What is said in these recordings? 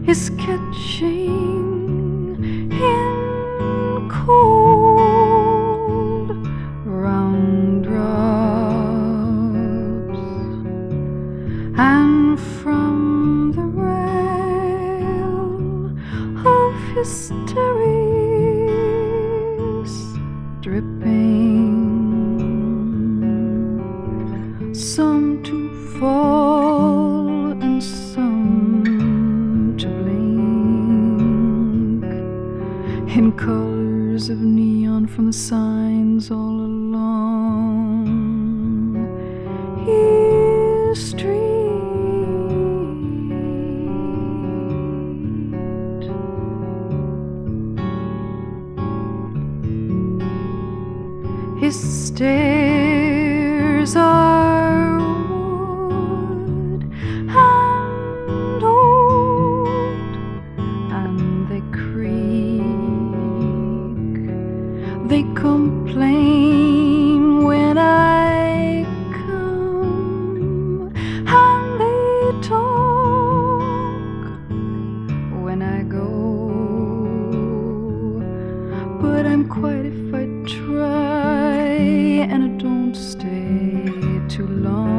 is catching in cold round drops, and from the rail of hysteries dripping, some to fall and some to blink, in colors of neon from the signs all along his street. His stairs are wood and old, and they creak, they complain when I come, and they talk when I go, but I'm quiet if I try, and I don't stay too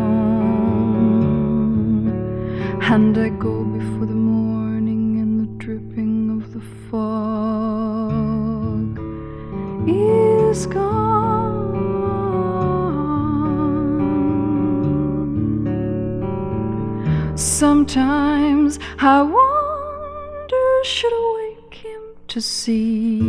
long, and I go before the morning and the dripping of the fog is gone. Sometimes I wonder, should I wake him to see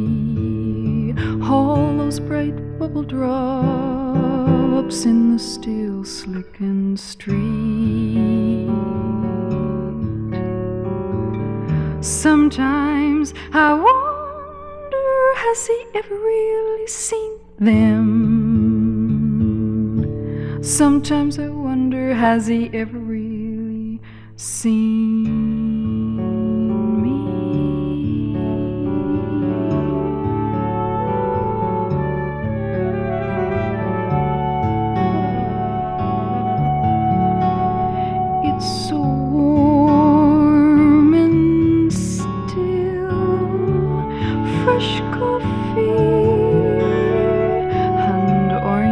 all those bright bubble drops in the still slickened street. Sometimes I wonder, has he ever really seen them? Sometimes I wonder, has he ever really seen so warm and still, fresh coffee and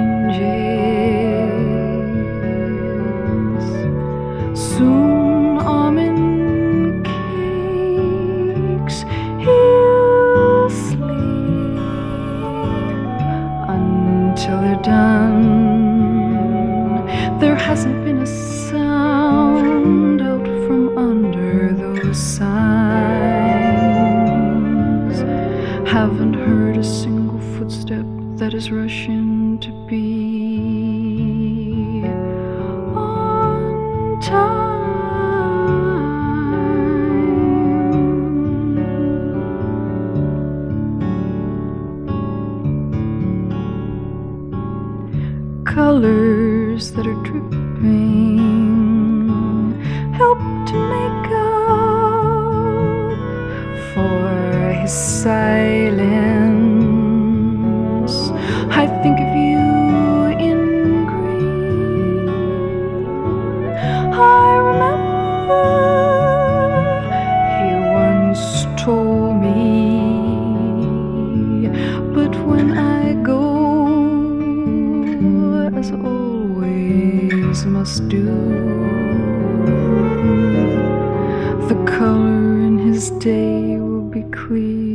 oranges, soon almond cakes. He'll sleep until they're done. There hasn't been a sound out from under those signs. Haven't heard a single footstep that is rushing to be on time. Colors that are dripping help to make up for his silence. I think of you in green. I remember he once told me, but when I go, as always must do, the color in his day will be clear.